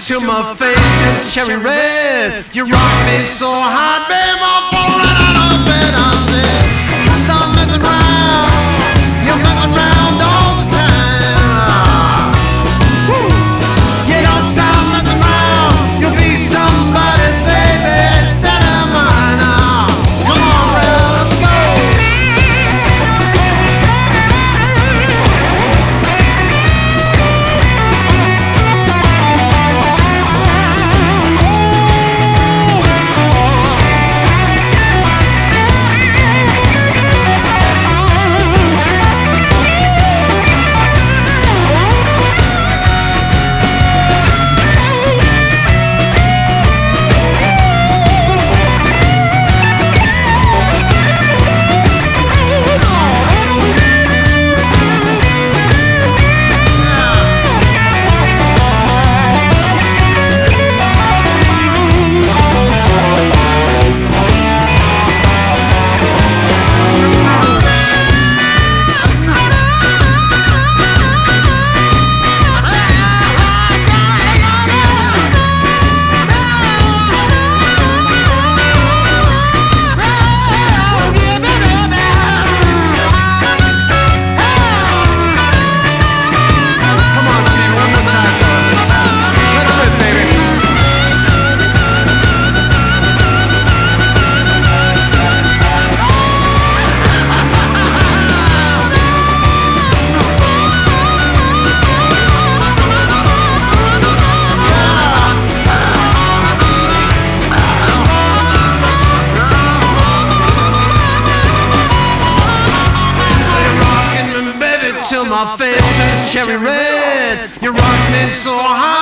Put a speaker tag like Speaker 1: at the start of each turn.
Speaker 1: till my face is cherry red. You rock me so hard, babe, I'm falling out of bed. I said, stop messing around. You're messing around all the time. Woo. You don't stop messing around. You'll be somebody's baby instead of mine. Come on, girl, let's go. Till my face is cherry red. You rock me so hard.